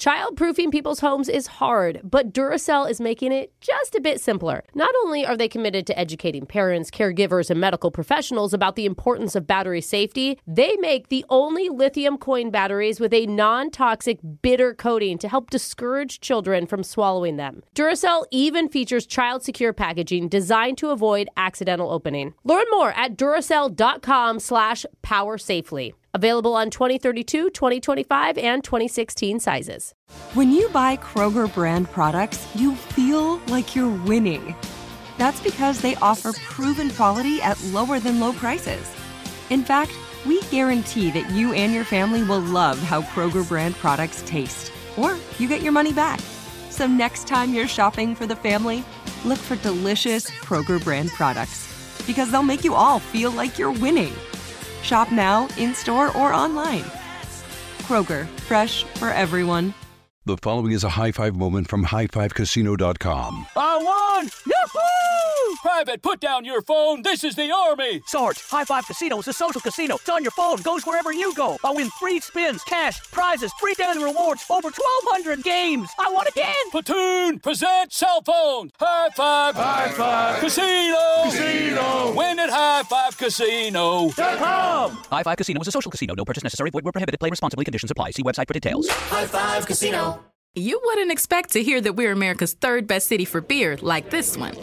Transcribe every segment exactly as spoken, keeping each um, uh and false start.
Childproofing people's homes is hard, but Duracell is making it just a bit simpler. Not only are they committed to educating parents, caregivers, and medical professionals about the importance of battery safety, they make the only lithium coin batteries with a non-toxic bitter coating to help discourage children from swallowing them. Duracell even features child-secure packaging designed to avoid accidental opening. Learn more at Duracell.com slash power safely. Available on twenty thirty-two, twenty twenty-five, and twenty sixteen sizes. When you buy Kroger brand products, you feel like you're winning. That's because they offer proven quality at lower than low prices. In fact, we guarantee that you and your family will love how Kroger brand products taste, or you get your money back. So next time you're shopping for the family, look for delicious Kroger brand products, because they'll make you all feel like you're winning. Shop now, in-store, or online. Kroger, fresh for everyone. The following is a high five moment from high five casino dot com. I won! Yahoo! Private, put down your phone. This is the Army. Sarge, High Five Casino is a social casino. It's on your phone. Goes wherever you go. I win free spins, cash, prizes, free daily rewards, over twelve hundred games. I won again. Platoon, present cell phone. High Five. High Five. Casino. Casino. Win at high five casino dot com. High Five Casino is a social casino. No purchase necessary. Void where prohibited. Play responsibly. Conditions apply. See website for details. High Five Casino. You wouldn't expect to hear that we're America's third best city for beer like this one.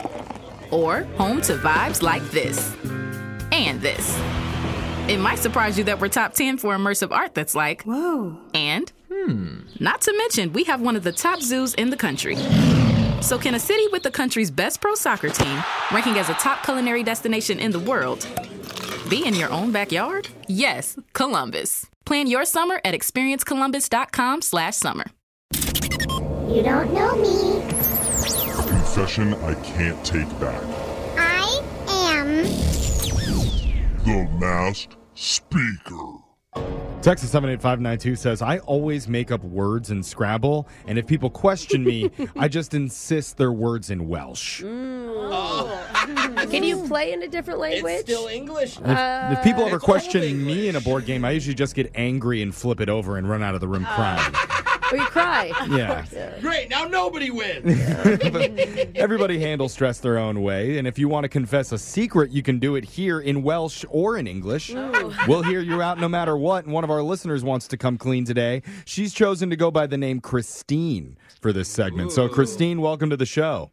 Or home to vibes like this. And this. It might surprise you that we're top ten for immersive art that's like, whoa. And, hmm, not to mention, we have one of the top zoos in the country. So can a city with the country's best pro soccer team, ranking as a top culinary destination in the world, be in your own backyard? Yes, Columbus. Plan your summer at experience columbus dot com slash summer. You don't know me. A confession I can't take back. I am the Masked Speaker. Texas seven eight five nine two says, I always make up words in Scrabble, and if people question me, I just insist they're words in Welsh. Mm. Oh. Can you play in a different language? It's still English. Uh, if, if people ever question me in a board game, I usually just get angry and flip it over and run out of the room crying. Or you cry. Yeah. yeah. Great, now nobody wins. Everybody handles stress their own way, and if you want to confess a secret, you can do it here in Welsh or in English. Ooh. We'll hear you out no matter what, and one of our listeners wants to come clean today. She's chosen to go by the name Christine for this segment. Ooh. So, Christine, welcome to the show.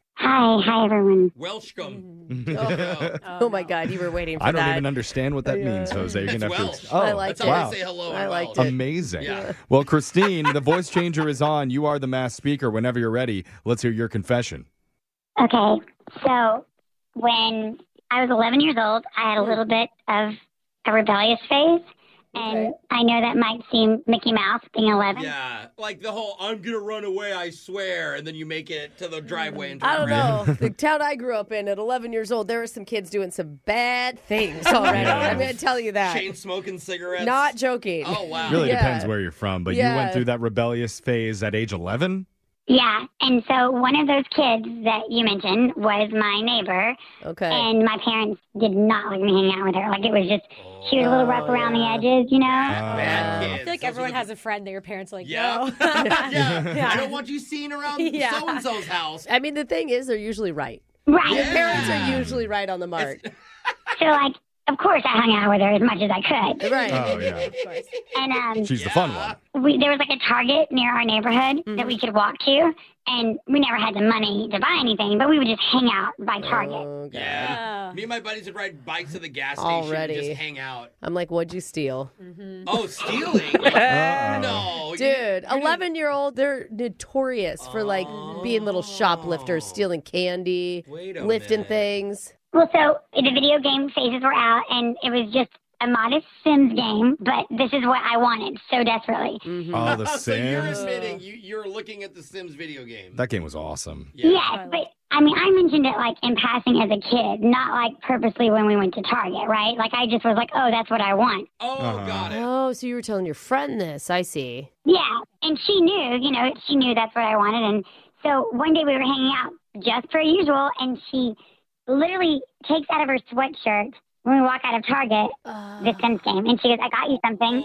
Hi, hi everyone. Welshcome. oh, oh, oh my God, you were waiting for I don't that. even understand what that yeah. means, Jose. You're It's gonna have Welsh. to. Oh, I liked That's it. how wow. they say hello. I liked Welsh. it. Amazing. Yeah. Well, Christine, the voice changer is on. You are the masked speaker. Whenever you're ready, let's hear your confession. Okay, so when I was eleven years old, I had a little bit of a rebellious phase. And okay. I know that might seem Mickey Mouse being eleven. Yeah, like the whole "I'm gonna run away, I swear," and then you make it to the driveway and I turn don't around. know. The town I grew up in at eleven years old, there were some kids doing some bad things already. Yeah. I'm going to tell you that. Chain smoking cigarettes. Not joking. Oh wow. Really Yeah. depends where you're from, but Yeah. you went through that rebellious phase at age eleven? Yeah, and so one of those kids that you mentioned was my neighbor. Okay. And my parents did not like me hanging out with her. Like, it was just, she was a little rough Oh, around yeah. the edges, you know? Bad, bad Uh, kids. I feel like Those everyone are the- has a friend that your parents are like, Yeah. no. yeah. Yeah. I don't want you seen around Yeah. so and so's house. I mean, the thing is, they're usually right. Right. Yeah. Parents are usually right on the mark. So, like, of course I hung out with her as much as I could. Right. Oh, yeah. Of course. And um, She's the fun one. we there was like a Target near our neighborhood that we could walk to, and we never had the money to buy anything, but we would just hang out by Target. Oh, God. Yeah. Oh. Me and my buddies would ride bikes to the gas station Already. and just hang out. I'm like, what'd you steal? Oh, stealing? Uh-oh. No. you- Dude, you eleven-year-old, they're notorious for, like, being little shoplifters, stealing candy, Wait a lifting minute. things. Well, so the video game phases were out, and it was just a modest Sims game, but this is what I wanted so desperately. Mm-hmm. Oh, the so you're Sims? admitting you, you're looking at the Sims video game. That game was awesome. Yeah. Yes, but I mean, I mentioned it like in passing as a kid, not like purposely when we went to Target, right? Like I just was like, oh, that's what I want. Oh, Uh-huh. got it. Oh, so you were telling your friend this. I see. Yeah, and she knew, you know, she knew that's what I wanted. And so one day we were hanging out just per usual, and she literally takes out of her sweatshirt when we walk out of Target Uh, the Sims game, and she goes, I got you something. Oh,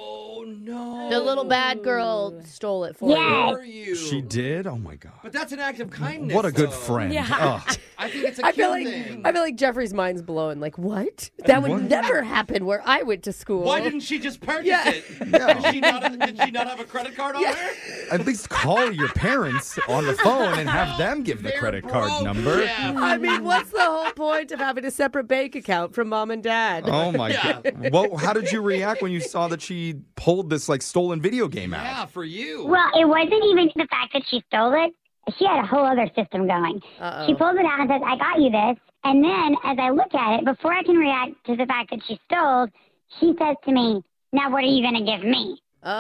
Oh, no. The little bad girl stole it for Yes. you. Were you? She did? Oh, my God. But that's an act of kindness. What a good though. friend. Yeah. Ugh. I think it's a I cute feel like thing. I feel like Jeffrey's mind's blowing. Like, what? That would What? never happen where I went to school. Why didn't she just purchase Yeah. it? Did, she not, did she not have a credit card on her? At least call your parents on the phone and have them give the They're credit card broke, number. Jeff. I mean, what's the whole point of having a separate bank account from mom and dad? Oh, my Yeah. God. Well, how did you react when you saw that she pulled this, like, stolen video game out? Yeah, for you. Well, it wasn't even the fact that she stole it. She had a whole other system going. Uh-oh. She pulls it out and says, I got you this. And then as I look at it, before I can react to the fact that she stole, she says to me, now what are you going to give me?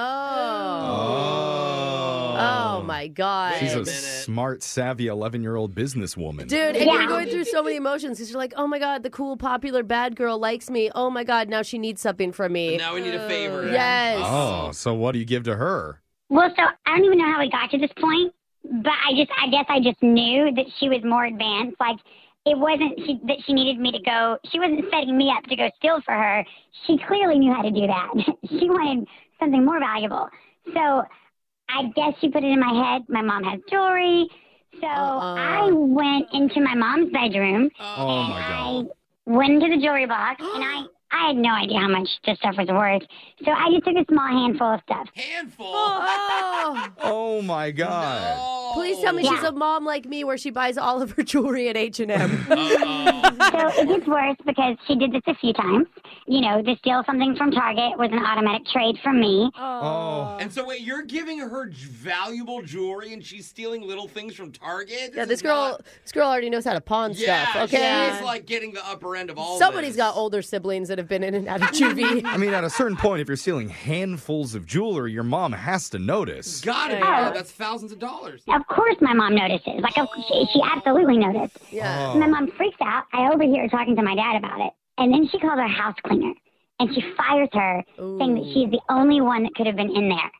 Oh. Oh. Oh, my God. She's Wait a a minute. smart, savvy eleven-year-old businesswoman. Dude, and Yeah. you're going through so many emotions because you're like, oh my God, the cool, popular bad girl likes me. Oh my God, now she needs something from me. Now we need a favor. Yes. Oh, so what do you give to her? Well, so I don't even know how we got to this point, but I just, I guess I just knew that she was more advanced. Like, it wasn't she, that she needed me to go, she wasn't setting me up to go steal for her. She clearly knew how to do that. She wanted something more valuable. So I guess she put it in my head. My mom has jewelry. So Uh-uh. I went into my mom's bedroom. Oh, and my I God. went into the jewelry box, and I, I had no idea how much this stuff was worth. So I just took a small handful of stuff. Handful. Oh. Oh, my God. No. Please tell me Yeah. she's a mom like me where she buys all of her jewelry at H and M. Uh-oh. So it gets worse because she did this a few times. You know, to steal something from Target was an automatic trade from me. Oh. And so wait, you're giving her j- valuable jewelry and she's stealing little things from Target? Yeah, is this girl not- this girl already knows how to pawn Yeah, stuff, okay? she's like getting the upper end of all Somebody's this. got older siblings that have been in and out of juvie. I mean, at a certain point, if you're stealing handfuls of jewelry, your mom has to notice. Got it. Yeah. Yeah, that's thousands of dollars. Of course my mom notices. Like, of, she, she absolutely noticed. Yeah. And my mom freaks out. I overhear her talking to my dad about it. And then she calls her house cleaner. And she fires her, saying that she's the only one that could have been in there.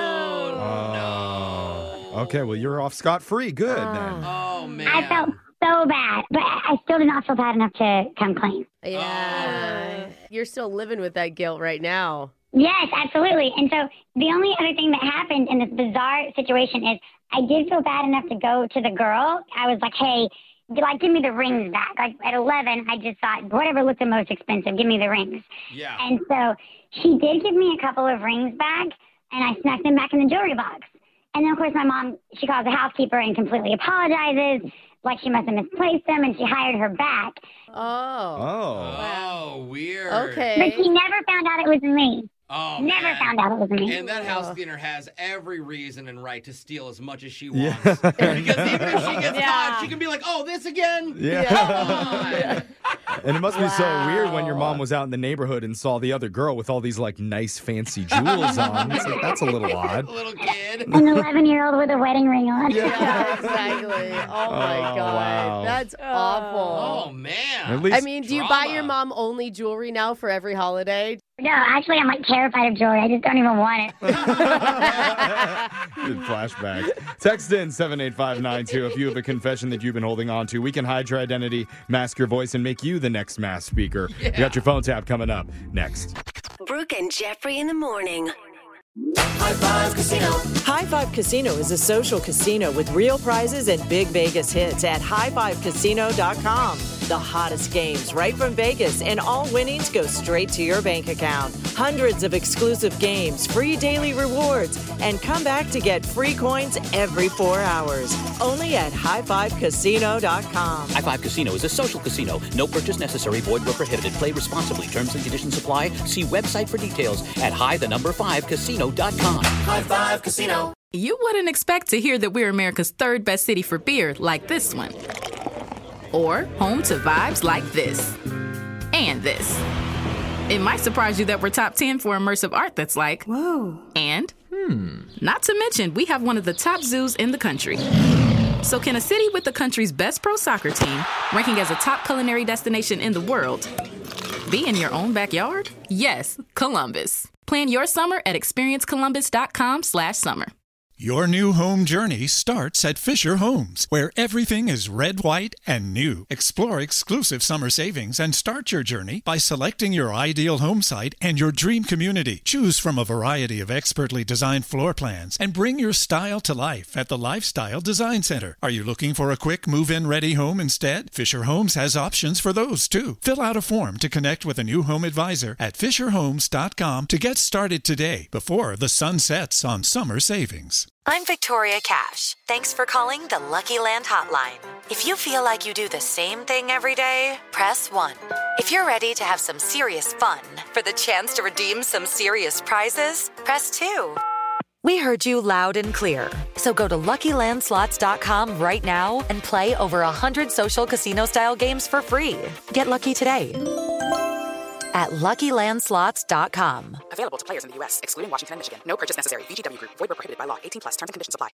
Oh, no. Okay, well, you're off scot-free. Good, then. Oh, man. I felt so bad, but I still did not feel bad enough to come clean. Yeah. You're still living with that guilt right now. Yes, absolutely. And so the only other thing that happened in this bizarre situation is I did feel bad enough to go to the girl. I was like, hey, like, give me the rings back. Like, at eleven, I just thought, whatever looked the most expensive, give me the rings. Yeah. And so she did give me a couple of rings back, and I snuck them back in the jewelry box. And then, of course, my mom, she calls the housekeeper and completely apologizes, like she must have misplaced them, and she hired her back. Oh. Oh. Oh, weird. Okay. But she never found out it was me. Oh, Never man. found out it was me. And that house cleaner has every reason and right to steal as much as she wants. Yeah. Because even if she gets Yeah. caught, she can be like, oh, this again? Yeah. Come on. And it must be so Wow. weird when your mom was out in the neighborhood and saw the other girl with all these, like, nice, fancy jewels on. It's like, that's a little odd. Little kid. An eleven-year-old with a wedding ring on. Yeah, exactly. Oh my Oh, God. wow. That's awful. Oh, man. At least I mean, do you buy drama. your mom only jewelry now for every holiday? No, actually, I'm like terrified of jewelry. I just don't even want it. Good flashback. Text in seven eight five nine two if you have a confession that you've been holding on to. We can hide your identity, mask your voice, and make you the next mass speaker. You got your phone tap coming up next. Brooke and Jeffrey in the morning. High Five Casino. High Five Casino is a social casino with real prizes and big Vegas hits at high five casino dot com. The hottest games right from Vegas, and all winnings go straight to your bank account. Hundreds of exclusive games, free daily rewards, and come back to get free coins every four hours. Only at high five casino dot com. High Five Casino is a social casino. No purchase necessary. Void where prohibited. Play responsibly. Terms and conditions apply. See website for details at high the number five casino dot com. High Five Casino. You wouldn't expect to hear that we're America's third best city for beer like this one. Or home to vibes like this. And this. It might surprise you that we're top ten for immersive art that's like, whoa. And, hmm. Not to mention, we have one of the top zoos in the country. So can a city with the country's best pro soccer team, ranking as a top culinary destination in the world, be in your own backyard? Yes, Columbus. Plan your summer at experience columbus dot com slash summer. Your new home journey starts at Fisher Homes, where everything is red, white, and new. Explore exclusive summer savings and start your journey by selecting your ideal home site and your dream community. Choose from a variety of expertly designed floor plans and bring your style to life at the Lifestyle Design Center. Are you looking for a quick move-in ready home instead? Fisher Homes has options for those too. Fill out a form to connect with a new home advisor at fisher homes dot com to get started today before the sun sets on summer savings. I'm Victoria Cash. Thanks for calling the Lucky Land Hotline. If you feel like you do the same thing every day, press one. If you're ready to have some serious fun for the chance to redeem some serious prizes, press two. We heard you loud and clear. So go to lucky land slots dot com right now and play over one hundred social casino-style games for free. Get lucky today at lucky land slots dot com. Available to players in the U S, excluding Washington and Michigan. No purchase necessary. V G W Group. Void where prohibited by law. eighteen plus. Terms and conditions apply.